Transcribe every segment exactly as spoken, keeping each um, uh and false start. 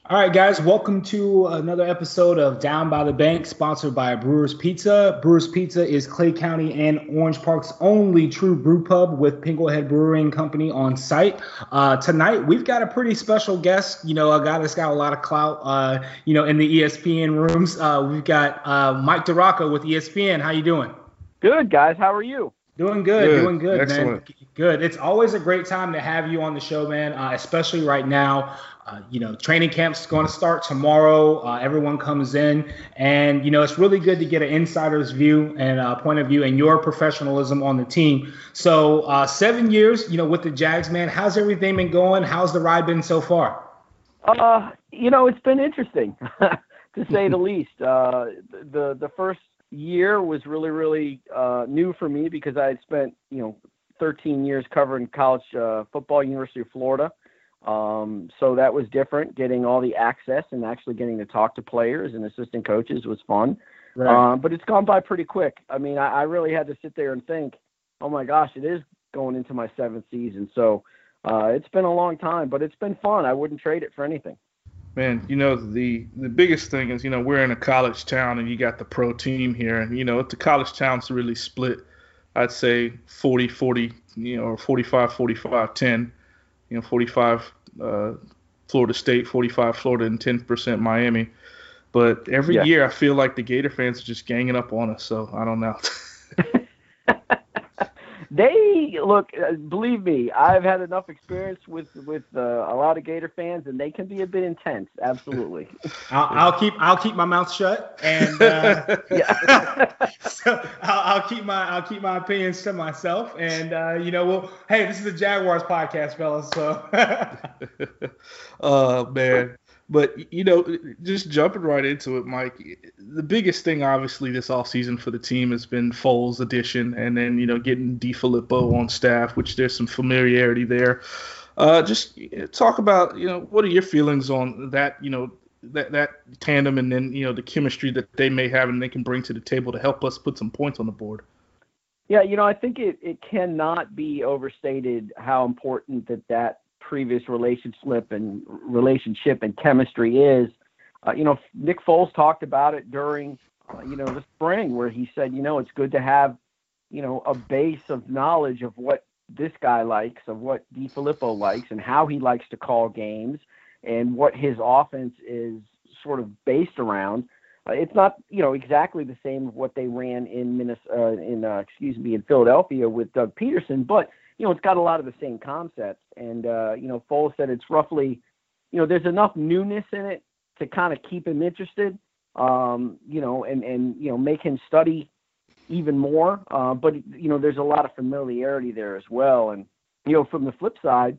All right, guys, welcome to another episode of Down by the Bank, sponsored by Brewers Pizza. Brewers Pizza is Clay County and Orange Park's only true brew pub with Pinklehead Brewing Company on site. Uh, tonight, we've got a pretty special guest, you know, a guy that's got a lot of clout, uh, you know, in the E S P N rooms. Uh, we've got uh, Mike DeRocco with E S P N. How you doing? Good, guys. How are you? Doing good, Good. doing good, man. Excellent. Good. It's always a great time to have you on the show, man. Uh, especially right now. Uh, you know, training camp's going to start tomorrow. Uh, everyone comes in, and you know, it's really good to get an insider's view and uh, point of view and your professionalism on the team. So, uh, seven years, you know, with the Jags, man. How's everything been going? How's the ride been so far? Uh, you know, it's been interesting to say the least. Uh, the the first year was really really uh, new for me because I had spent you know thirteen years covering college uh, football, University of Florida. Um, so that was different. Getting all the access and actually getting to talk to players and assistant coaches was fun. Right. Um, but it's gone by pretty quick. I mean, I, I really had to sit there and think, oh my gosh, it is going into my seventh season. So uh, it's been a long time, but it's been fun. I wouldn't trade it for anything. Man, you know, the the biggest thing is, you know, we're in a college town and you got the pro team here. And, you know, the college town's really split, I'd say forty forty, you know, or forty-five forty-five ten, you know, forty-five uh, Florida State, forty-five Florida, and ten percent Miami. But every Yeah. year I feel like the Gator fans are just ganging up on us. So I don't know. They look, uh, believe me, I've had enough experience with with uh, a lot of Gator fans, and they can be a bit intense. Absolutely. I'll, I'll keep I'll keep my mouth shut, and uh, Yeah. so I'll, I'll keep my I'll keep my opinions to myself. And uh, you know, well, hey, this is the Jaguars podcast, fellas. So, Oh, man. But, you know, just jumping right into it, Mike, the biggest thing, obviously, this offseason for the team has been Foles' addition and then, you know, getting DiFilippo on staff, which there's some familiarity there. Uh, just talk about, you know, what are your feelings on that, you know, that, that tandem and then, you know, the chemistry that they may have and they can bring to the table to help us put some points on the board. Yeah, you know, I think it, it cannot be overstated how important that that previous relationship and relationship and chemistry is. Uh, you know, Nick Foles talked about it during, uh, you know, the spring where he said, you know, it's good to have, you know, a base of knowledge of what this guy likes, of what DiFilippo likes and how he likes to call games and what his offense is sort of based around. Uh, it's not, you know, exactly the same of what they ran in Minnesota, uh, in uh, excuse me, in Philadelphia with Doug Peterson, but you know, it's got a lot of the same concepts. And uh, you know, Foles said it's roughly, you know, there's enough newness in it to kind of keep him interested, um, you know, and and you know, make him study even more. Uh, but you know, there's a lot of familiarity there as well. And you know, from the flip side,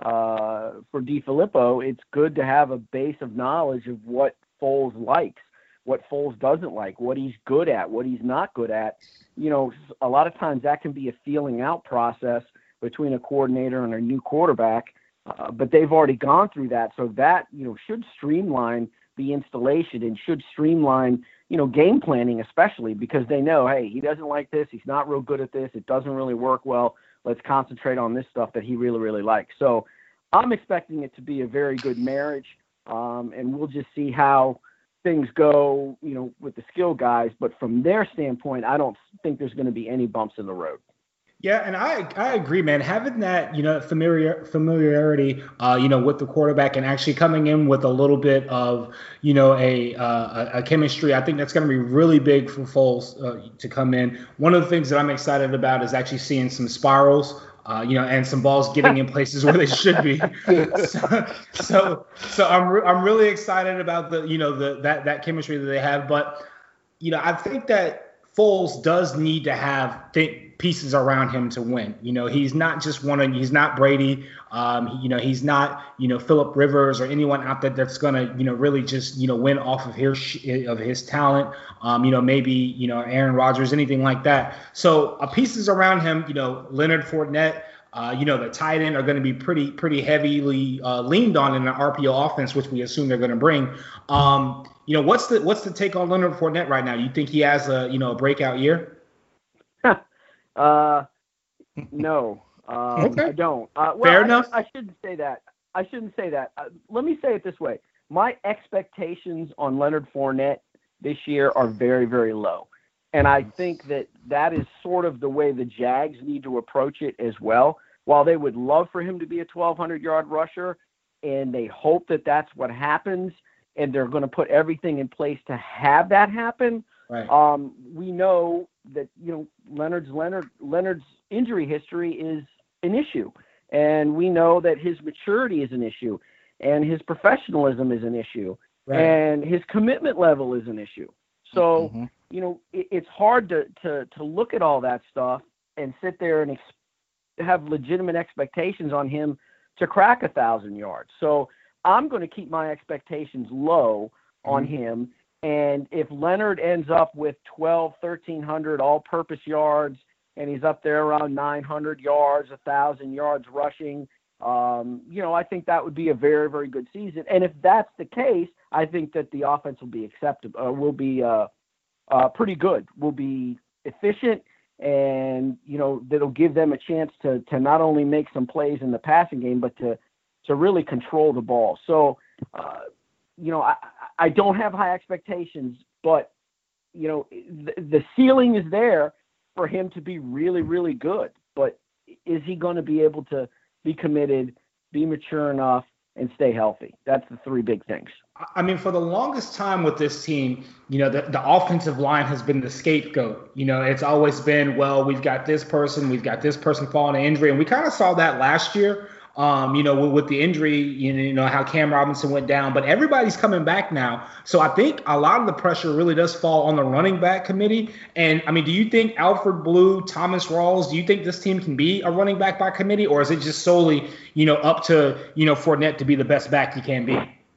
uh, for DiFilippo, it's good to have a base of knowledge of what Foles likes, what Foles doesn't like, what he's good at, what he's not good at. You know, a lot of times that can be a feeling out process between a coordinator and a new quarterback, uh, but they've already gone through that. So that, you know, should streamline the installation and should streamline, you know, game planning, especially because they know, hey, he doesn't like this. He's not real good at this. It doesn't really work well. Let's concentrate on this stuff that he really, really likes. So I'm expecting it to be a very good marriage, um, and we'll just see how things go, you know, with the skill guys. But from their standpoint, I don't think there's going to be any bumps in the road. yeah, and I I agree, man. Having that, you know, familiar familiarity, uh, you know, with the quarterback and actually coming in with a little bit of, you know, a uh, a, a chemistry, I think that's going to be really big for Foles uh, to come in. One of the things that I'm excited about is actually seeing some spirals. Uh, you know, and some balls getting in places where they should be. So, so, so I'm re- I'm really excited about the, you know, the that that chemistry that they have. But you know, I think that Foles does need to have th- pieces around him to win. You know, he's not just one of, he's not Brady. Um, he, you know, he's not, you know, Phillip Rivers or anyone out there that's going to, you know, really just, you know, win off of his, of his talent. Um, you know, maybe, you know, Aaron Rodgers, anything like that. So uh, pieces around him, you know, Leonard Fournette, uh, you know, the tight end are going to be pretty, pretty heavily uh, leaned on in the R P O offense, which we assume they're going to bring. Um, you know, what's the what's the take on Leonard Fournette right now? You think he has a, you know, a breakout year? uh, no, um, Okay, I don't. Uh, well, fair I, enough. I shouldn't say that. I shouldn't say that. Uh, let me say it this way. my expectations on Leonard Fournette this year are very, very low. And I think that that is sort of the way the Jags need to approach it as well. While they would love for him to be a twelve hundred yard rusher, and they hope that that's what happens, and they're going to put everything in place to have that happen, right. um, we know that, you know, Leonard's Leonard Leonard's injury history is an issue. And we know that his maturity is an issue, and his professionalism is an issue, right. and his commitment level is an issue. So, mm-hmm. you know, it, it's hard to, to, to look at all that stuff and sit there and ex- have legitimate expectations on him to crack a thousand yards. So I'm going to keep my expectations low mm-hmm. on him. And if Leonard ends up with twelve, thirteen hundred all-purpose yards, and he's up there around nine hundred yards, one thousand yards rushing, um, you know, I think that would be a very, very good season. And if that's the case, I think that the offense will be acceptable, uh, will be uh, uh, pretty good, will be efficient, and, you know, that'll give them a chance to to not only make some plays in the passing game, but to, to really control the ball. So, uh, you know, I, I don't have high expectations, but, you know, the, the ceiling is there for him to be really, really good. But is he going to be able to be committed, be mature enough, and stay healthy? That's the three big things. I mean, for the longest time with this team, you know, the, the offensive line has been the scapegoat. You know, it's always been, well, we've got this person, we've got this person falling to injury. And we kind of saw that last year. Um, you know, with, with the injury, you know, you know, how Cam Robinson went down, but everybody's coming back now. So I think a lot of the pressure really does fall on the running back committee. And I mean, do you think Alfred Blue, Thomas Rawls, do you think this team can be a running back by committee, or is it just solely, you know, up to, you know, Fournette to be the best back he can be?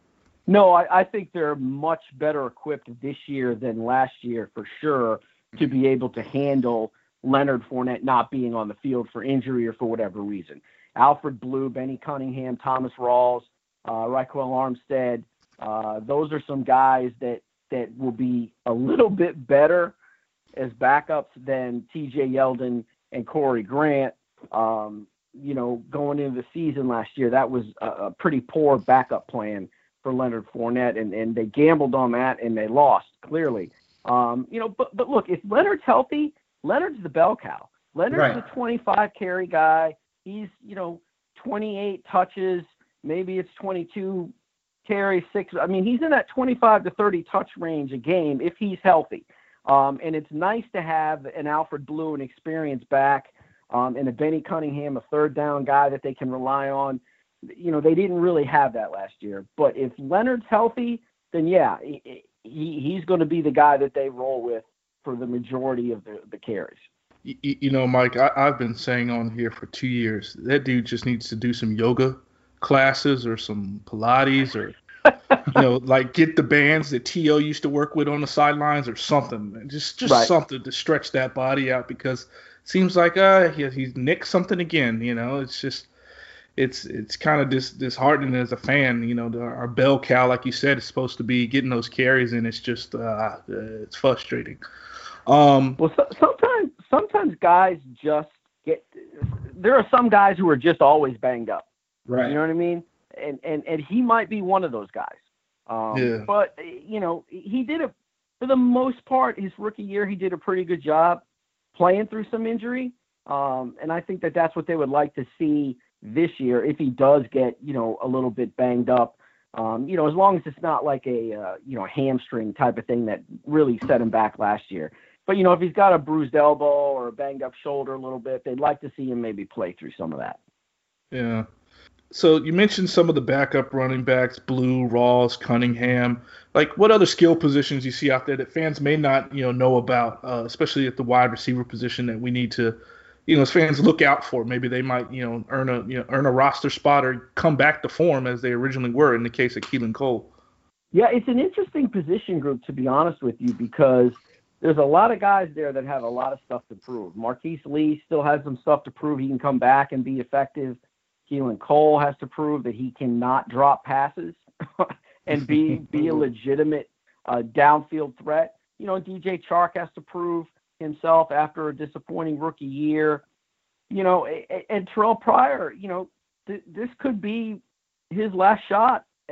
No, I, I think they're much better equipped this year than last year for sure to be able to handle Leonard Fournette not being on the field for injury or for whatever reason. Alfred Blue, Benny Cunningham, Thomas Rawls, uh, Raquel Armstead. Uh, those are some guys that, that will be a little bit better as backups than T J Yeldon and Corey Grant. Um, you know, going into the season last year, that was a, a pretty poor backup plan for Leonard Fournette, and, and they gambled on that, and they lost, clearly. Um, you know, but, but look, if Leonard's healthy, Leonard's the bell cow. Leonard's right. the twenty-five carry guy. He's, you know, twenty-eight touches, maybe it's twenty-two carries, six. I mean, he's in that twenty-five to thirty touch range a game if he's healthy. Um, and it's nice to have an Alfred Blue, an experienced back, um, and a Benny Cunningham, a third down guy that they can rely on. You know, they didn't really have that last year. But if Leonard's healthy, then, yeah, he, he, he's going to be the guy that they roll with for the majority of the, the carries. You, you know, Mike, I, I've been saying on here for two years, that dude just needs to do some yoga classes or some Pilates or, you know, like get the bands that T O used to work with on the sidelines or something. Just just right. something to stretch that body out, because it seems like uh, he, he's nicked something again. You know, it's just it's it's kind of dis, disheartening as a fan. You know, the, our bell cow, like you said, is supposed to be getting those carries, and it's just uh, it's frustrating. Um, well, so, sometimes sometimes guys just get. There are some guys who are just always banged up. Right. You know what I mean? And and and he might be one of those guys. Um, yeah. But you know, he did a for the most part his rookie year. He did a pretty good job playing through some injury. Um, and I think that that's what they would like to see this year if he does get, you know, a little bit banged up. Um, you know, as long as it's not like a uh, you know hamstring type of thing that really set him back last year. But, you know, if he's got a bruised elbow or a banged-up shoulder a little bit, they'd like to see him maybe play through some of that. Yeah. So you mentioned some of the backup running backs, Blue, Rawls, Cunningham. Like, what other skill positions you see out there that fans may not, you know, know about, uh, especially at the wide receiver position, that we need to, you know, as fans look out for? Maybe they might, you know, earn a you know earn a roster spot or come back to form as they originally were in the case of Keelan Cole. Yeah, it's an interesting position group, to be honest with you, because – there's a lot of guys there that have a lot of stuff to prove. Marquise Lee still has some stuff to prove. He can come back and be effective. Keelan Cole has to prove that he cannot drop passes and be be a legitimate uh, downfield threat. You know, D J Chark has to prove himself after a disappointing rookie year. You know, and, and Terrell Pryor, you know, th- this could be his last shot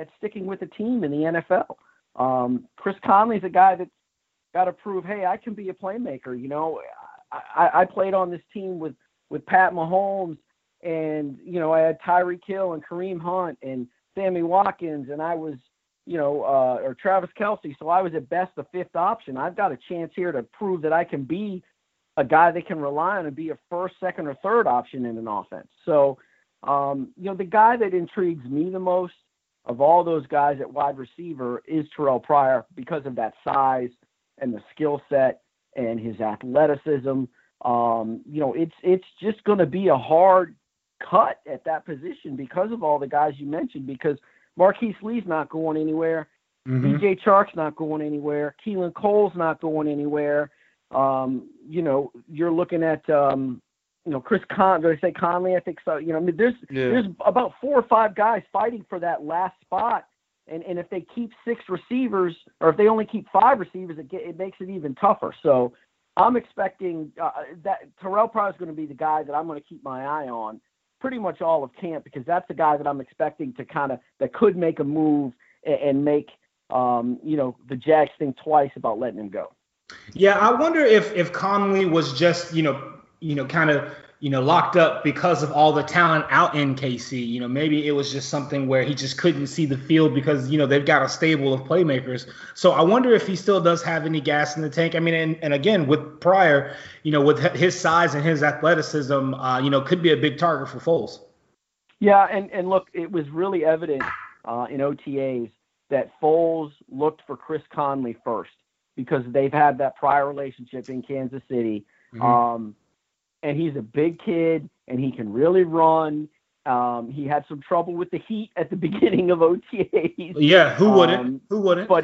at sticking with the team in the N F L. Um, Chris Conley's a guy that's got to prove, hey, I can be a playmaker. You know, I, I played on this team with, with Pat Mahomes, and, you know, I had Tyreek Hill and Kareem Hunt and Sammy Watkins, and I was, you know, uh, or Travis Kelce. So I was at best the fifth option. I've got a chance here to prove that I can be a guy they can rely on and be a first, second, or third option in an offense. So, um, you know, the guy that intrigues me the most of all those guys at wide receiver is Terrell Pryor because of that size and the skill set and his athleticism. Um, you know, it's it's just going to be a hard cut at that position because of all the guys you mentioned, because Marquise Lee's not going anywhere. Mm-hmm. D J Chark's not going anywhere. Keelan Cole's not going anywhere. Um, you know, you're looking at, um, you know, Chris Con, did I say Conley? I think so. You know, I mean, there's, yeah. there's about four or five guys fighting for that last spot. And, and if they keep six receivers, or if they only keep five receivers, it, get, it makes it even tougher. So I'm expecting uh, that Terrell Pryor is going to be the guy that I'm going to keep my eye on pretty much all of camp, because that's the guy that I'm expecting to kind of, that could make a move and, and make, um, you know, the Jags think twice about letting him go. Yeah, I wonder if if Conley was just, you know, you know, kind of, you know, locked up because of all the talent out in K C. You know, maybe it was just something where he just couldn't see the field because, you know, they've got a stable of playmakers. So I wonder if he still does have any gas in the tank. I mean, and, and again, with Pryor, you know, with his size and his athleticism, uh, you know, could be a big target for Foles. Yeah, and, and look, it was really evident uh, in O T As that Foles looked for Chris Conley first, because they've had that prior relationship in Kansas City. Mm-hmm. Um, and he's a big kid, and he can really run. Um, he had some trouble with the heat at the beginning of O T As. Yeah, who wouldn't? Um, who wouldn't? But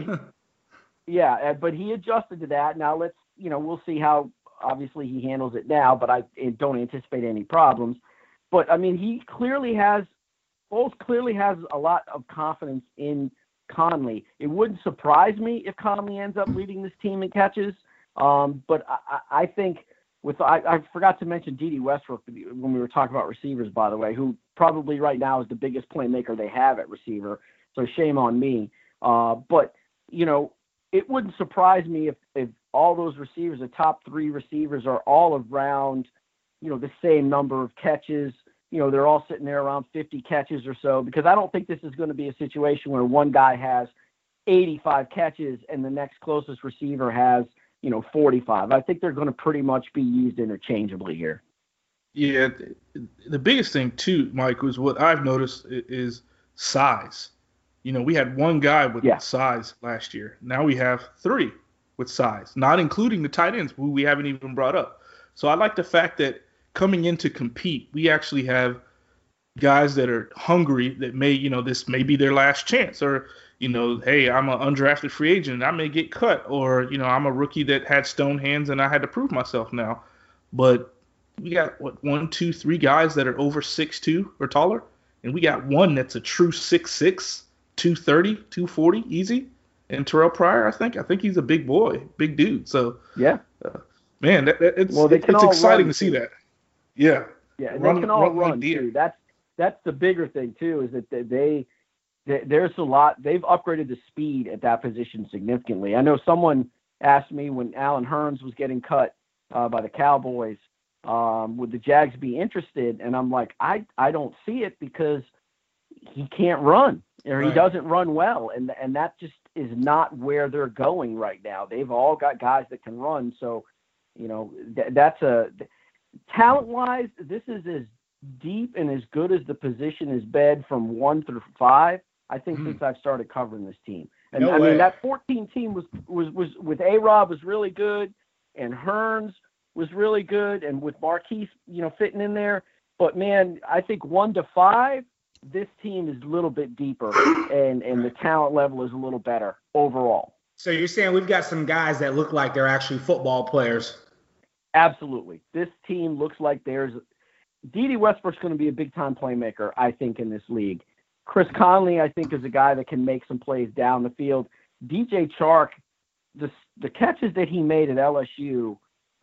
yeah, but he adjusted to that. Now let's, you know, we'll see how obviously he handles it now, but I don't anticipate any problems. But I mean, he clearly has, Foles clearly has a lot of confidence in Conley. It wouldn't surprise me if Conley ends up leading this team in catches. Um, but I, I think with, I, I forgot to mention Dede Westbrook when we were talking about receivers, by the way, who probably right now is the biggest playmaker they have at receiver. So shame on me. Uh, but, you know, it wouldn't surprise me if, if all those receivers, the top three receivers, are all around, you know, the same number of catches. You know, they're all sitting there around fifty catches or so, because I don't think this is going to be a situation where one guy has eighty-five catches and the next closest receiver has, you know, forty-five. I think they're going to pretty much be used interchangeably here. Yeah, the biggest thing too, Mike, was what I've noticed is size. You know, we had one guy with yeah. size last year. Now we have three with size, not including the tight ends, who we haven't even brought up. So I like the fact that coming in to compete, we actually have guys that are hungry, that may, you know, this may be their last chance, or, you know, hey, I'm an undrafted free agent, I may get cut, or, you know, I'm a rookie that had stone hands and I had to prove myself now. But we got, what, one, two, three guys that are over six two or taller, and we got one that's a true six six, two thirty, two forty, easy. And Terrell Pryor, I think, I think he's a big boy, big dude. So, yeah. Uh, man, that, that, it's, well, it, it's exciting to see that. Yeah. Yeah, and run, they can all run, run too. That's that's the bigger thing too, is that they, they there's a lot. They've upgraded the speed at that position significantly. I know someone asked me when Allen Hurns was getting cut uh, by the Cowboys, um, would the Jags be interested? And I'm like, I I don't see it, because he can't run, or he right. doesn't run well, and and that just is not where they're going right now. They've all got guys that can run, so you know th- that's a. Talent-wise, this is as deep and as good as the position has been from one through five, I think, mm. since I've started covering this team. And no I way. mean, that fourteen team was, was, was with A-Rob was really good, and Hurns was really good, and with Marquise, you know, fitting in there. But man, I think one to five, this team is a little bit deeper, and, and the talent level is a little better overall. So you're saying we've got some guys that look like they're actually football players. Absolutely. This team looks like there's – Dede Westbrook's going to be a big-time playmaker, I think, in this league. Chris Conley, I think, is a guy that can make some plays down the field. D J Chark, the, the catches that he made at L S U,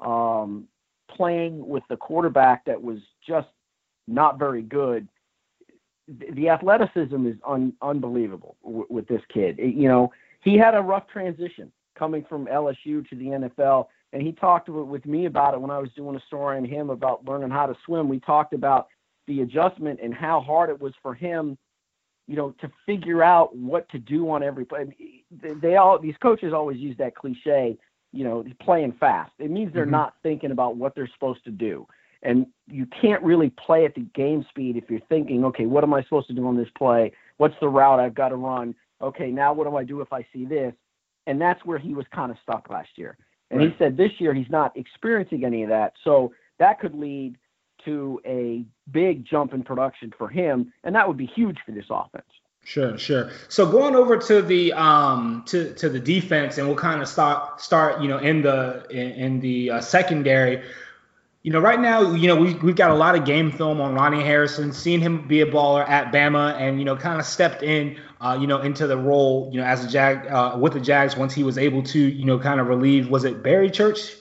um, playing with the quarterback that was just not very good, the athleticism is un, unbelievable w- with this kid. It, you know, he had a rough transition coming from L S U to the N F L, and he talked with me about it when I was doing a story on him about learning how to swim. We talked about the adjustment and how hard it was for him, you know, to figure out what to do on every play. They, they all, these coaches always use that cliche, you know, playing fast. It means they're mm-hmm. not thinking about what they're supposed to do. And you can't really play at the game speed if you're thinking, okay, what am I supposed to do on this play? What's the route I've got to run? Okay, now what do I do if I see this? And that's where he was kind of stuck last year. And right. he said this year he's not experiencing any of that. So that could lead to a big jump in production for him, and that would be huge for this offense. Sure, sure. So going over to the um to to the defense, and we'll kind of start start you know in the in, in the uh, secondary. You know, right now, you know, we, we've got a lot of game film on Ronnie Harrison, seen him be a baller at Bama and, you know, kind of stepped in, uh, you know, into the role, you know, as a Jag uh, with the Jags once he was able to, you know, kind of relieve, was it Barry Church?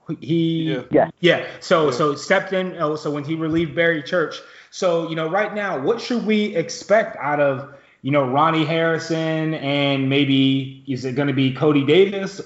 He, yeah. yeah. Yeah. So, yeah. so stepped in. Oh, so when he relieved Barry Church. So, you know, right now, what should we expect out of, you know, Ronnie Harrison, and maybe is it going to be Cody Davis,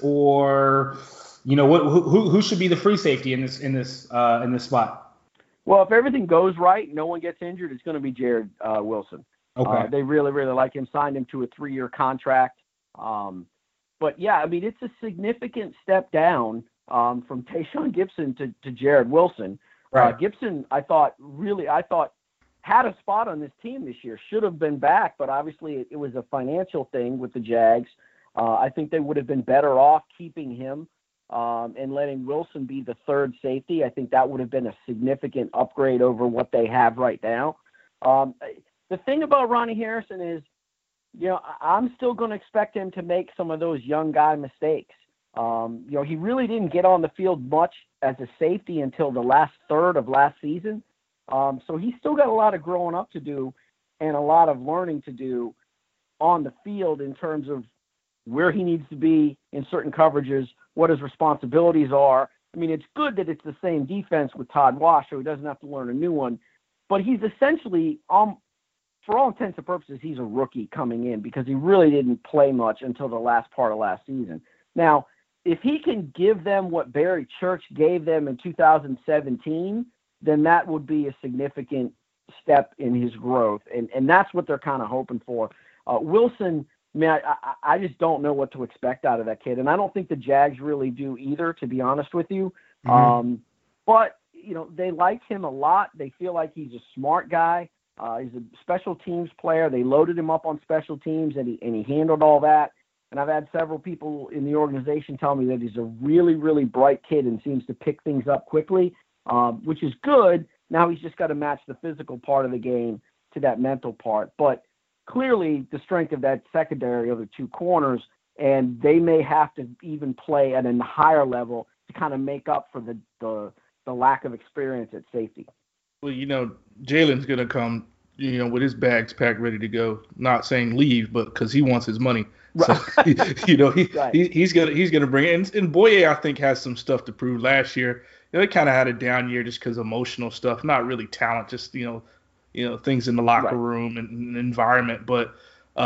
or you know, what, who who should be the free safety in this in this uh, in this spot? Well, if everything goes right, no one gets injured, it's going to be Jared uh, Wilson. Okay. Uh, they really really like him. Signed him to a three-year contract. Um, but yeah, I mean, it's a significant step down um, from Tayshaun Gibson to, to Jared Wilson. Right. Uh, Gibson, I thought really, I thought had a spot on this team this year. Should have been back, but obviously it, it was a financial thing with the Jags. Uh, I think they would have been better off keeping him. Um, and letting Wilson be the third safety. I think that would have been a significant upgrade over what they have right now. Um, the thing about Ronnie Harrison is, you know, I'm still going to expect him to make some of those young guy mistakes. Um, you know, he really didn't get on the field much as a safety until the last third of last season. Um, so he's still got a lot of growing up to do and a lot of learning to do on the field in terms of where he needs to be in certain coverages, what his responsibilities are. I mean, it's good that it's the same defense with Todd Wash, so he doesn't have to learn a new one. But he's essentially, um, for all intents and purposes, he's a rookie coming in because he really didn't play much until the last part of last season. Now, if he can give them what Barry Church gave them in two thousand seventeen, then that would be a significant step in his growth. And, and that's what they're kind of hoping for. Uh, Wilson, man, I, I just don't know what to expect out of that kid. And I don't think the Jags really do either, to be honest with you. Mm-hmm. Um, but, you know, they like him a lot. They feel like he's a smart guy. Uh, he's a special teams player. They loaded him up on special teams, and he, and he handled all that. And I've had several people in the organization tell me that he's a really, really bright kid and seems to pick things up quickly, um, which is good. Now he's just got to match the physical part of the game to that mental part. But clearly the strength of that secondary are the two corners, and they may have to even play at a higher level to kind of make up for the, the, the lack of experience at safety. Well, you know, Jalen's going to come, you know, with his bags packed, ready to go. Not saying leave, but because he wants his money. Right. So, you know, he, right. he he's gonna he's gonna bring it. And, and Boye, I think, has some stuff to prove. Last year, you know, they kind of had a down year just because emotional stuff, not really talent, just you know, you know, things in the locker right. room and, and environment. But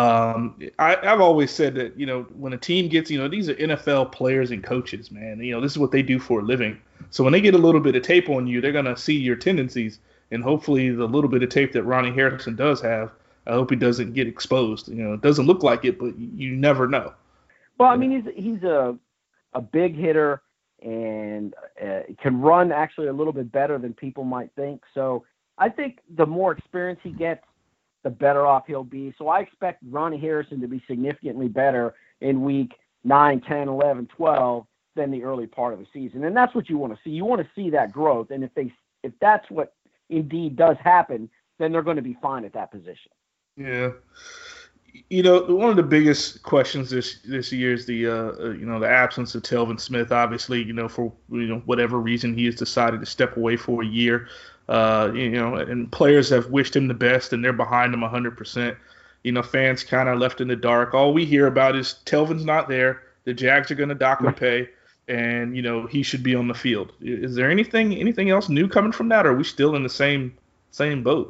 um, I, I've always said that, you know, when a team gets, you know, these are N F L players and coaches, man. You know, this is what they do for a living. So when they get a little bit of tape on you, they're gonna see your tendencies, and hopefully the little bit of tape that Ronnie Harrison does have, I hope he doesn't get exposed. You know, it doesn't look like it, but you never know. Well, I mean, he's he's a a big hitter and uh, can run actually a little bit better than people might think. So I think the more experience he gets, the better off he'll be. So I expect Ronnie Harrison to be significantly better in week nine, ten, eleven, twelve than the early part of the season. And that's what you want to see. You want to see that growth. And if they if that's what indeed does happen, then they're going to be fine at that position. Yeah, you know, one of the biggest questions this this year is the uh, you know the absence of Telvin Smith. Obviously, you know, for you know whatever reason he has decided to step away for a year. Uh, you know, and players have wished him the best, and they're behind him one hundred percent. You know, fans kind of left in the dark. All we hear about is Telvin's not there. The Jags are going to dock him pay, and you know he should be on the field. Is there anything anything else new coming from that, or are we still in the same same boat?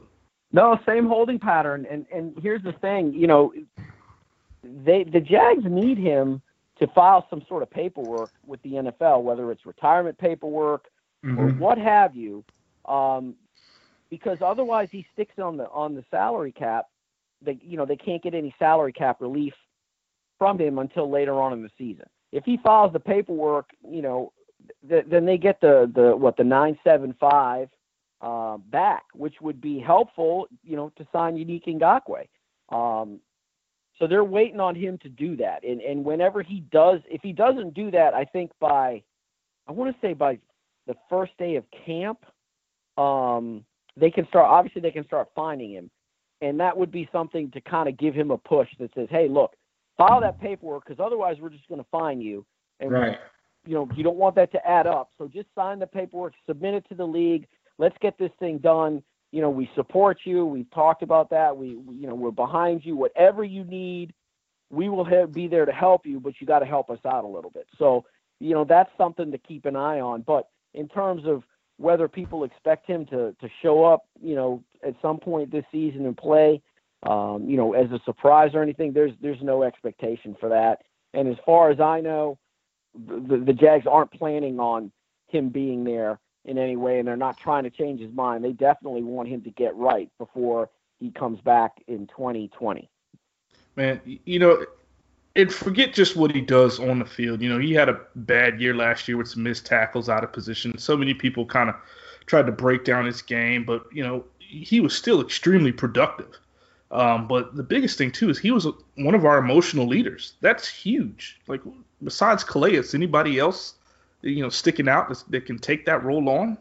No, same holding pattern. And and here's the thing, you know, they the Jags need him to file some sort of paperwork with the N F L, whether it's retirement paperwork mm-hmm. or what have you, um, because otherwise he sticks on the on the salary cap. They you know they can't get any salary cap relief from him until later on in the season. If he files the paperwork, you know, th- then they get the the what the nine seven five. Uh, back, which would be helpful, you know, to sign Yannick Ngakoue. Um, so they're waiting on him to do that. And and whenever he does, if he doesn't do that, I think by, I want to say by the first day of camp, um, they can start, obviously they can start finding him. And that would be something to kind of give him a push that says, hey, look, file that paperwork because otherwise we're just going to fine you. And, right. you know, you don't want that to add up. So just sign the paperwork, submit it to the league. Let's get this thing done. You know, we support you. We've talked about that. We, we you know, we're behind you. Whatever you need, we will have, be there to help you, but you got to help us out a little bit. So, you know, that's something to keep an eye on. But in terms of whether people expect him to, to show up, you know, at some point this season and play, um, you know, as a surprise or anything, there's, there's no expectation for that. And as far as I know, the, the Jags aren't planning on him being there in any way, and they're not trying to change his mind. They definitely want him to get right before he comes back in twenty twenty. Man, you know, and forget just what he does on the field. You know, he had a bad year last year with some missed tackles out of position. So many people kind of tried to break down his game, but, you know, he was still extremely productive. Um, but the biggest thing, too, is he was a, one of our emotional leaders. That's huge. Like, besides Calais, anybody else you know, sticking out that, that can take that role on?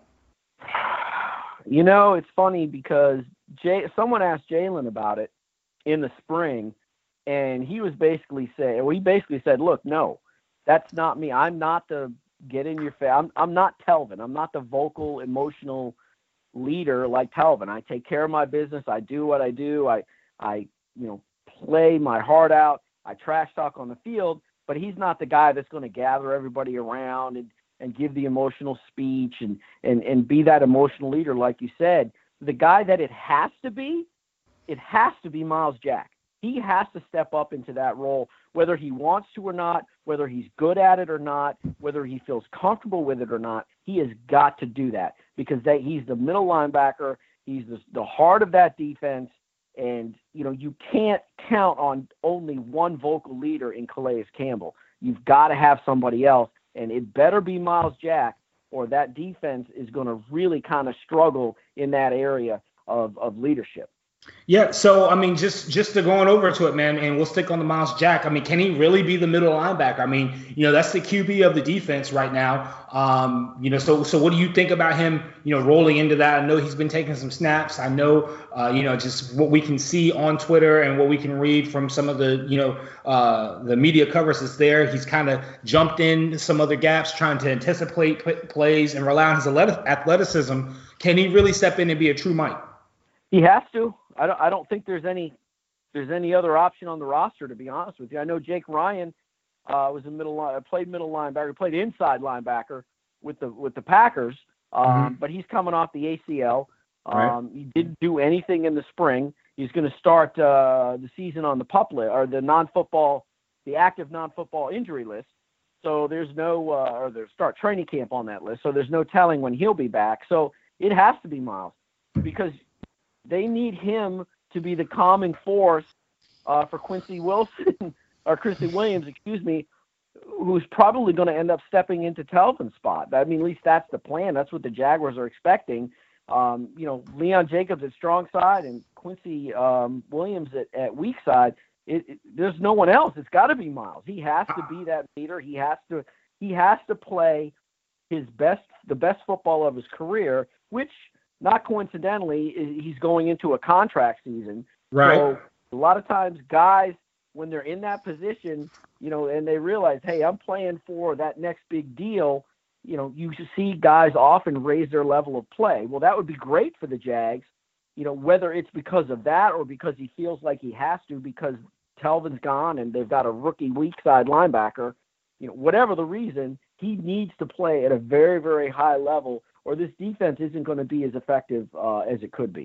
You know, it's funny because Jay, someone asked Jalen about it in the spring, and he was basically saying, well, he basically said, look, no, that's not me. I'm not the get in your face. I'm, I'm not Telvin. I'm not the vocal, emotional leader like Telvin. I take care of my business. I do what I do. I, I, you know, play my heart out. I trash talk on the field. But he's not the guy that's going to gather everybody around and, and give the emotional speech and, and, and be that emotional leader, like you said. The guy that it has to be, it has to be Myles Jack. He has to step up into that role, whether he wants to or not, whether he's good at it or not, whether he feels comfortable with it or not. He has got to do that because they, he's the middle linebacker. He's the, the heart of that defense. And, you know, you can't count on only one vocal leader in Calais Campbell. You've got to have somebody else, and it better be Myles Jack, or that defense is going to really kind of struggle in that area of, of leadership. Yeah, so, I mean, just just to going over to it, man, and we'll stick on the Myles Jack. I mean, can he really be the middle linebacker? I mean, you know, that's the Q B of the defense right now. Um, you know, so so what do you think about him, you know, rolling into that? I know he's been taking some snaps. I know, uh, you know, just what we can see on Twitter and what we can read from some of the, you know, uh, the media covers that's there. He's kind of jumped in some other gaps, trying to anticipate p- plays and rely on his athleticism. Can he really step in and be a true Mike? He has to. I don't. I don't think there's any. There's any other option on the roster, to be honest with you. I know Jake Ryan uh, was a middle line, played middle linebacker, played inside linebacker with the with the Packers, um, mm-hmm. but he's coming off the A C L. Um, right. He didn't do anything in the spring. He's going to start uh, the season on the pup list or the non-football, the active non-football injury list. So there's no, uh, or the start training camp on that list. So there's no telling when he'll be back. So it has to be Myles because they need him to be the calming force uh, for Quincy Wilson or Quincy Williams, excuse me, who's probably going to end up stepping into Telvin's spot. I mean, at least that's the plan. That's what the Jaguars are expecting. Um, you know, Leon Jacobs at strong side and Quincy um, Williams at, at weak side. It, it, there's no one else. It's got to be Myles. He has to be that leader. He has to. He has to play his best, the best football of his career, which. Not coincidentally, he's going into a contract season. Right. So a lot of times guys, when they're in that position, you know, and they realize, hey, I'm playing for that next big deal, you know, you see guys often raise their level of play. Well, that would be great for the Jags, you know, whether it's because of that or because he feels like he has to because Telvin's gone and they've got a rookie weak side linebacker, you know, whatever the reason, he needs to play at a very, very high level or this defense isn't going to be as effective uh, as it could be.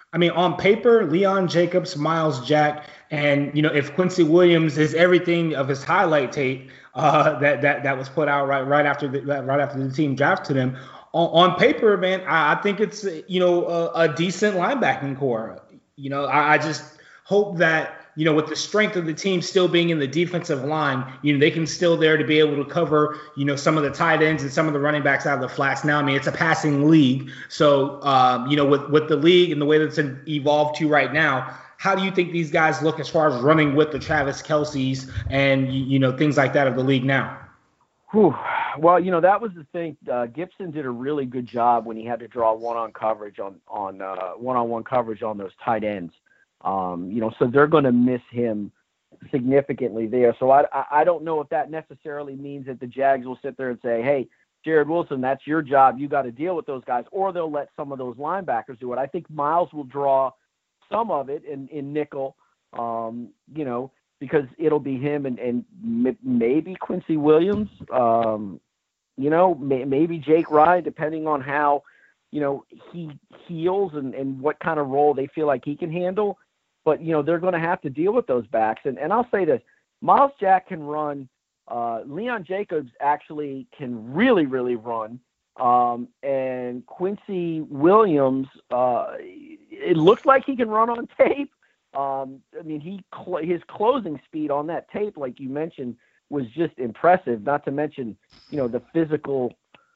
I mean, on paper, Leon Jacobs, Miles Jack, and you know, if Quincy Williams is everything of his highlight tape uh, that that that was put out right right after the right after the team drafted him, on, on paper, man, I, I think it's you know a, a decent linebacking core. You know, I, I just hope that you know with the strength of the team still being in the defensive line, you know, they can still there to be able to cover you know some of the tight ends and some of the running backs out of the flats. Now, I mean, it's a passing league, so um, you know with with the league and the way that's evolved to right now. How do you think these guys look as far as running with the Travis Kelce's and you know things like that of the league now? Whew. Well, you know that was the thing. Uh, Gibson did a really good job when he had to draw one-on coverage on on uh, one-on-one coverage on those tight ends. Um, you know, so they're going to miss him significantly there. So I I don't know if that necessarily means that the Jags will sit there and say, hey, Jared Wilson, that's your job. You got to deal with those guys, or they'll let some of those linebackers do it. I think Miles will draw some of it in, in nickel, um, you know, because it'll be him and, and m- maybe Quincy Williams, um, you know, may, maybe Jake Ryan, depending on how, you know, he heals and, and what kind of role they feel like he can handle. But, you know, they're going to have to deal with those backs. And, and I'll say this, Miles Jack can run. Uh, Leon Jacobs actually can really, really run. Um, and Quincy Williams, uh, it looks like he can run on tape. Um, I mean, he cl- his closing speed on that tape, like you mentioned, was just impressive. Not to mention, you know, the physical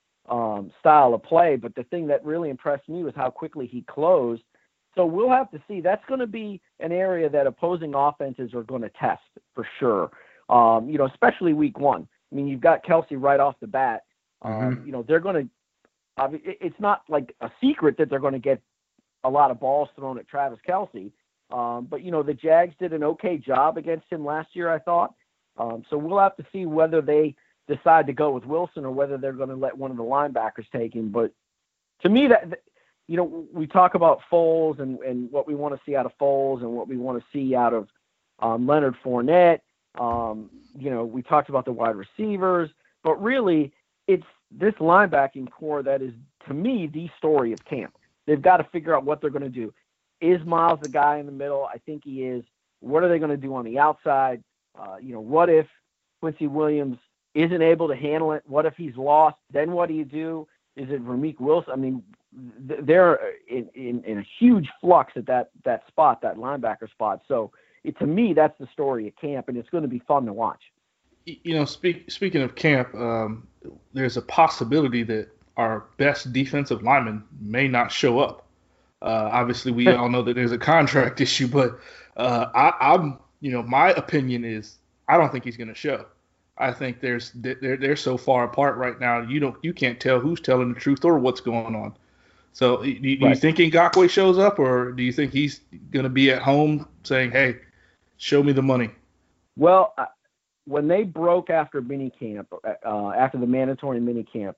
um, style of play. But the thing that really impressed me was how quickly he closed. So we'll have to see. That's going to be an area that opposing offenses are going to test for sure. Um, you know, especially week one. I mean, you've got Kelce right off the bat. Um, mm-hmm. You know, they're going to. I mean, it's not like a secret that they're going to get a lot of balls thrown at Travis Kelce. Um, but, you know, the Jags did an okay job against him last year, I thought. Um, so we'll have to see whether they decide to go with Wilson or whether they're going to let one of the linebackers take him. But to me, that, you know, we talk about Foles and, and what we want to see out of Foles and what we want to see out of um, Leonard Fournette. Um, you know, we talked about the wide receivers. But really, it's this linebacking core that is, to me, the story of camp. They've got to figure out what they're going to do. Is Miles the guy in the middle? I think he is. What are they going to do on the outside? Uh, you know, what if Quincy Williams isn't able to handle it? What if he's lost? Then what do you do? Is it Ramik Wilson? I mean, th- they're in, in, in a huge flux at that that spot, that linebacker spot. So it, to me, that's the story of camp, and it's going to be fun to watch. You know, speak, speaking of camp, um, there's a possibility that our best defensive lineman may not show up. Uh, obviously, we all know that there's a contract issue, but uh, I, I'm, you know, my opinion is I don't think he's going to show. I think there's they're they're so far apart right now. You don't you can't tell who's telling the truth or what's going on. So, do you, do you think Ngakoue shows up, or do you think he's going to be at home saying, "Hey, show me the money"? Well. I- When they broke after minicamp, uh, after the mandatory minicamp,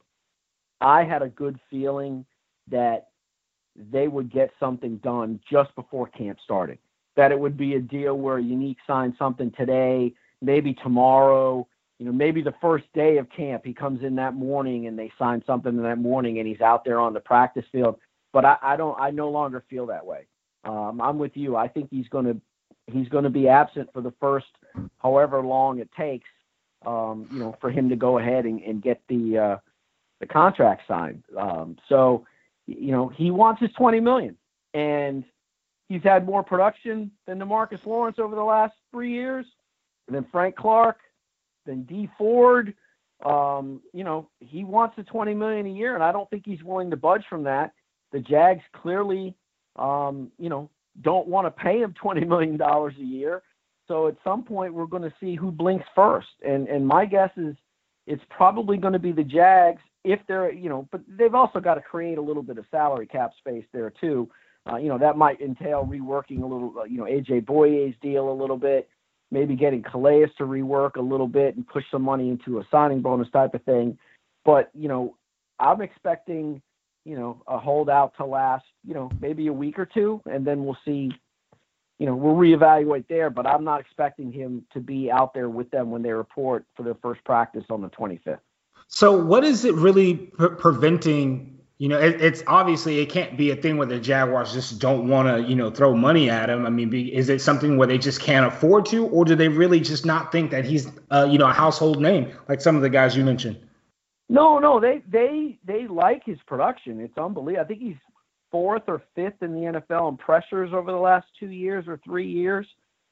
I had a good feeling that they would get something done just before camp started. That it would be a deal where Unique signed something today, maybe tomorrow, you know, maybe the first day of camp, he comes in that morning and they sign something in that morning and he's out there on the practice field. But I, I don't, I no longer feel that way. Um, I'm with you. I think he's going to, he's going to be absent for the first however long it takes, um, you know, for him to go ahead and, and get the uh, the contract signed. Um, so, you know, he wants his twenty million dollars, and he's had more production than DeMarcus Lawrence over the last three years, than Frank Clark, than Dee Ford. Um, you know, he wants the twenty million dollars a year, and I don't think he's willing to budge from that. The Jags clearly, um, you know, don't want to pay him twenty million dollars a year. So at some point we're going to see who blinks first. And and my guess is it's probably going to be the Jags if they're, you know, but they've also got to create a little bit of salary cap space there too. Uh, you know, that might entail reworking a little, uh, you know, A J Boye's deal a little bit, maybe getting Calais to rework a little bit and push some money into a signing bonus type of thing. But, you know, I'm expecting, you know, a holdout to last, you know, maybe a week or two, and then we'll see, you know, we'll reevaluate there, but I'm not expecting him to be out there with them when they report for their first practice on the twenty-fifth. So what is it really pre- preventing You know, it, it's obviously it can't be a thing where the Jaguars just don't want to, you know, throw money at him. I mean, be, is it something where they just can't afford to, or do they really just not think that he's, uh, you know, a household name like some of the guys you mentioned? No, no, they they they like his production. It's unbelievable. I think he's fourth or fifth in the N F L in pressures over the last two years or three years.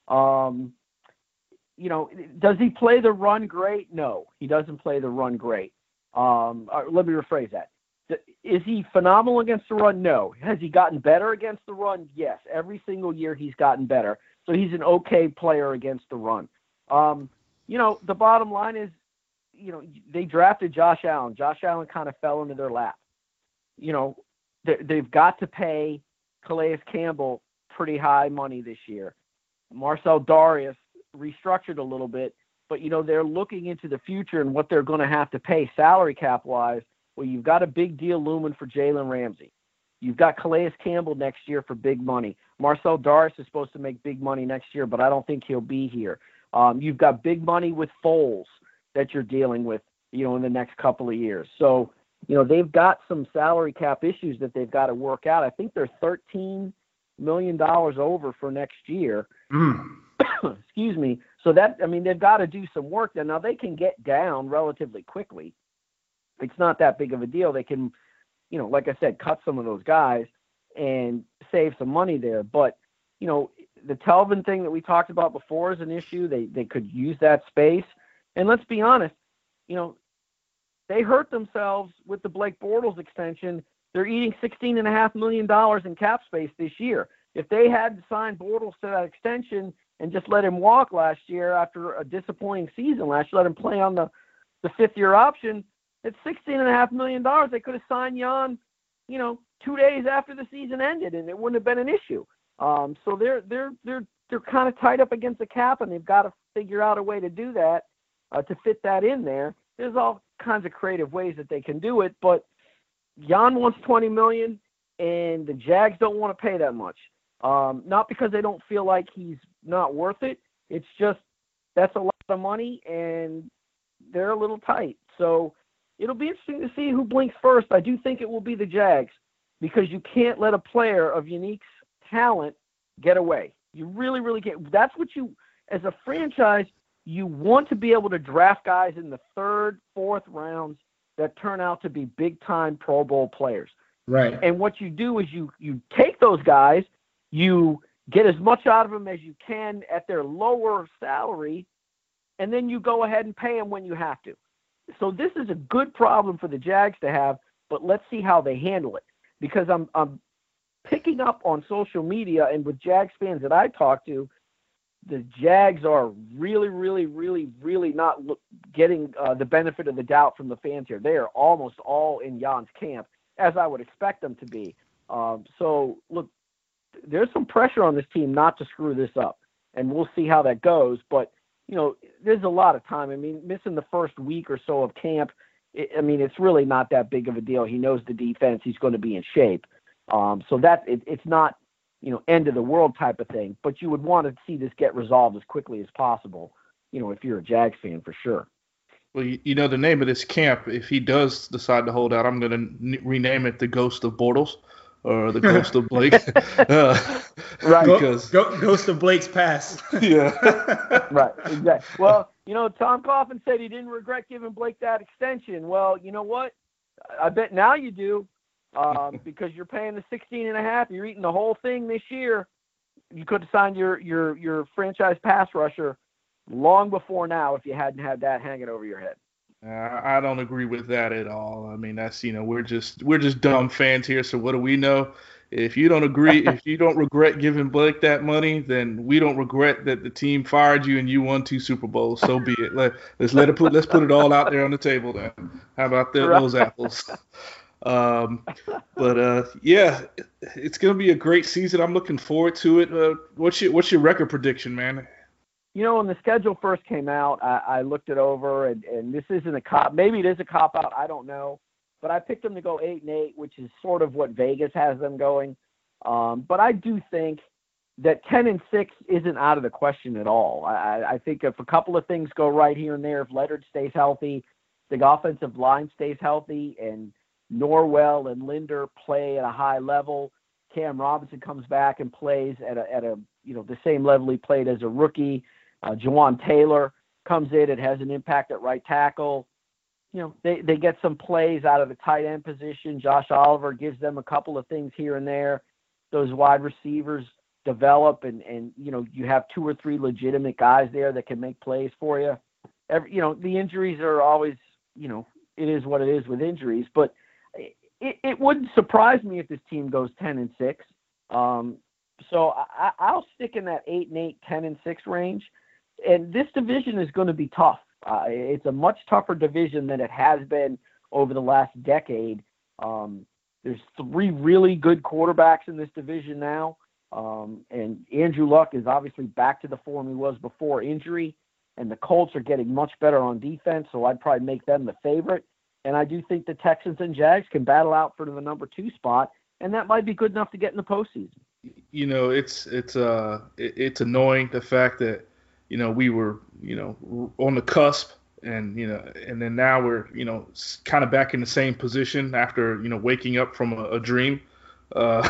Um, you know, does he play the run great? No, he doesn't play the run great. Um, let me rephrase that. Is he phenomenal against the run? No. Has he gotten better against the run? Yes. Every single year he's gotten better. So he's an okay player against the run. Um, you know, the bottom line is, you know, they drafted Josh Allen. Josh Allen kind of fell into their lap. You know, they, they've got to pay Calais Campbell pretty high money this year. Marcel Darius restructured a little bit, but, you know, they're looking into the future and what they're going to have to pay salary cap-wise. Well, you've got a big deal looming for Jalen Ramsey. You've got Calais Campbell next year for big money. Marcel Darius is supposed to make big money next year, but I don't think he'll be here. Um, you've got big money with Foles that you're dealing with, you know, in the next couple of years. So, you know, they've got some salary cap issues that they've got to work out. I think they're thirteen million dollars over for next year. Mm. Excuse me. So that, I mean, they've got to do some work there. Now they can get down relatively quickly. It's not that big of a deal. They can, you know, like I said, cut some of those guys and save some money there. But, you know, the Telvin thing that we talked about before is an issue. They they could use that space. And let's be honest, you know, they hurt themselves with the Blake Bortles extension. They're eating sixteen point five million dollars in cap space this year. If they had signed Bortles to that extension and just let him walk last year after a disappointing season last year, let him play on the, the fifth-year option, it's sixteen and a half million dollars. They could have signed Jan, you know, two days after the season ended, and it wouldn't have been an issue. Um, so they're they're they're they're kind of tied up against the cap, and they've got to figure out a way to do that, uh, to fit that in there. There's all kinds of creative ways that they can do it, but Jan wants twenty million dollars, and the Jags don't want to pay that much. Um, not because they don't feel like he's not worth it. It's just that's a lot of money, and they're a little tight. So it'll be interesting to see who blinks first. I do think it will be the Jags because you can't let a player of Unique's talent get away. You really, really can't. That's what you, as a franchise, you want to be able to draft guys in the third, fourth rounds that turn out to be big-time Pro Bowl players. Right. And what you do is you you take those guys, you get as much out of them as you can at their lower salary, and then you go ahead and pay them when you have to. So this is a good problem for the Jags to have, but let's see how they handle it. Because I'm I'm picking up on social media and with Jags fans that I talk to, the Jags are really, really, really, really not look, getting uh, the benefit of the doubt from the fans here. They are almost all in Jan's camp, as I would expect them to be. Um, so, look, there's some pressure on this team not to screw this up, and we'll see how that goes. But, you know, there's a lot of time. I mean, missing the first week or so of camp, it, I mean, it's really not that big of a deal. He knows the defense. He's going to be in shape. Um, so that it, it's not, you know, end of the world type of thing. But you would want to see this get resolved as quickly as possible, you know, if you're a Jags fan for sure. Well, you, you know, the name of this camp, if he does decide to hold out, I'm going to n- rename it the Ghost of Bortles or the Ghost of Blake. uh, right. Because Go, Ghost of Blake's pass. Yeah. Right. Exactly. Well, you know, Tom Coughlin said he didn't regret giving Blake that extension. Well, you know what? I bet now you do. Um, because you're paying the sixteen and a half, you're eating the whole thing this year. You could have signed your, your, your franchise pass rusher long before now if you hadn't had that hanging over your head. Uh, I don't agree with that at all. I mean, that's, you know, we're just, we're just dumb fans here. So what do we know? If you don't agree, if you don't regret giving Blake that money, then we don't regret that the team fired you and you won two Super Bowls. So be it. Let, let's let it put, let's put it all out there on the table then. How about the, Right. those apples? Um, but uh, yeah, it's gonna be a great season. I'm looking forward to it. Uh, what's your what's your record prediction, man? You know, when the schedule first came out, I, I looked it over, and, and this isn't a cop. Maybe it is a cop out. I don't know, but I picked them to go eight and eight, which is sort of what Vegas has them going. Um, but I do think that ten and six isn't out of the question at all. I, I think if a couple of things go right here and there, if Leonard stays healthy, the offensive line stays healthy, and Norwell and Linder play at a high level. Cam Robinson comes back and plays at a, at a you know, the same level he played as a rookie. Uh, Jawan Taylor comes in and has an impact at right tackle. You know, they, they get some plays out of the tight end position. Josh Oliver gives them a couple of things here and there. Those wide receivers develop, and, and you know, you have two or three legitimate guys there that can make plays for you. Every, you know, the injuries are always, you know, it is what it is with injuries, but it, it wouldn't surprise me if this team goes ten and six. Um, so I, I'll stick in that eight and eight, ten and six range. And this division is going to be tough. Uh, it's a much tougher division than it has been over the last decade. Um, there's three really good quarterbacks in this division now. Um, and Andrew Luck is obviously back to the form he was before injury. And the Colts are getting much better on defense, so I'd probably make them the favorite. And I do think the Texans and Jags can battle out for the number two spot, and that might be good enough to get in the postseason. You know, it's it's uh it, it's annoying the fact that, you know, we were, you know, on the cusp, and you know, and then now we're, you know, kind of back in the same position after, you know, waking up from a, a dream. Uh,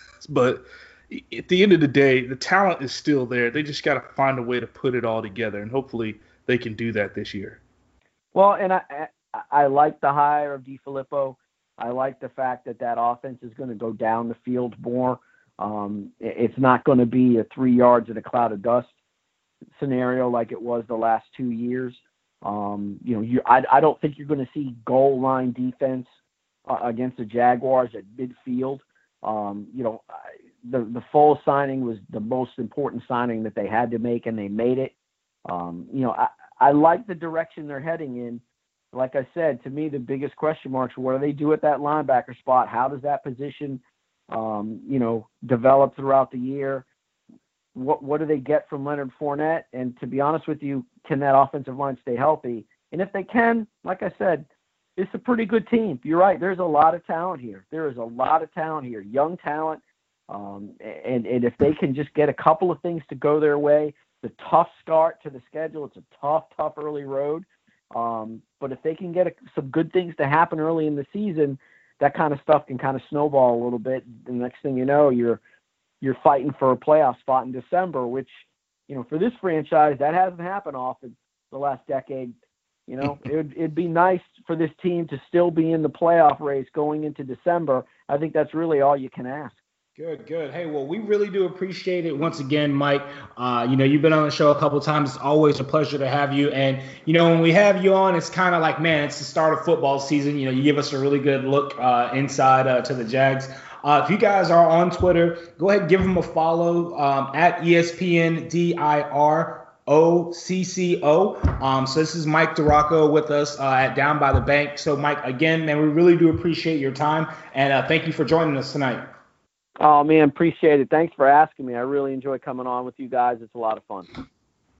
but at the end of the day, the talent is still there. They just got to find a way to put it all together, and hopefully they can do that this year. Well, and I I, I like the hire of DeFilippo. I like the fact that that offense is going to go down the field more. Um, it's not going to be a three yards in a cloud of dust scenario like it was the last two years. Um, you know, you, I, I don't think you're going to see goal line defense uh, against the Jaguars at midfield. Um, you know, the the Foles signing was the most important signing that they had to make, and they made it. Um, you know, I, I like the direction they're heading in. Like I said, to me, the biggest question marks are what do they do at that linebacker spot? How does that position, um, you know, develop throughout the year? What what do they get from Leonard Fournette? And to be honest with you, can that offensive line stay healthy? And if they can, like I said, it's a pretty good team. You're right. There's a lot of talent here. There is a lot of talent here, young talent. Um, and, and if they can just get a couple of things to go their way, the tough start to the schedule, it's a tough, tough early road. Um, but if they can get a, some good things to happen early in the season, that kind of stuff can kind of snowball a little bit. The next thing you know, you're you're fighting for a playoff spot in December, which, you know, for this franchise, that hasn't happened often the last decade. You know, it would, it'd be nice for this team to still be in the playoff race going into December. I think that's really all you can ask. Good, good. Hey, well, we really do appreciate it once again, Mike. Uh, you know, you've been on the show a couple of times. It's always a pleasure to have you. And, you know, when we have you on, it's kind of like, man, it's the start of football season. You know, you give us a really good look uh, inside uh, to the Jags. Uh, if you guys are on Twitter, go ahead and give them a follow um, at E S P N D I R O C C O. Um, so this is Mike Duraco with us uh, at Down by the Bank. So, Mike, again, man, we really do appreciate your time. And uh, thank you for joining us tonight. Oh, man, appreciate it. Thanks for asking me. I really enjoy coming on with you guys. It's a lot of fun.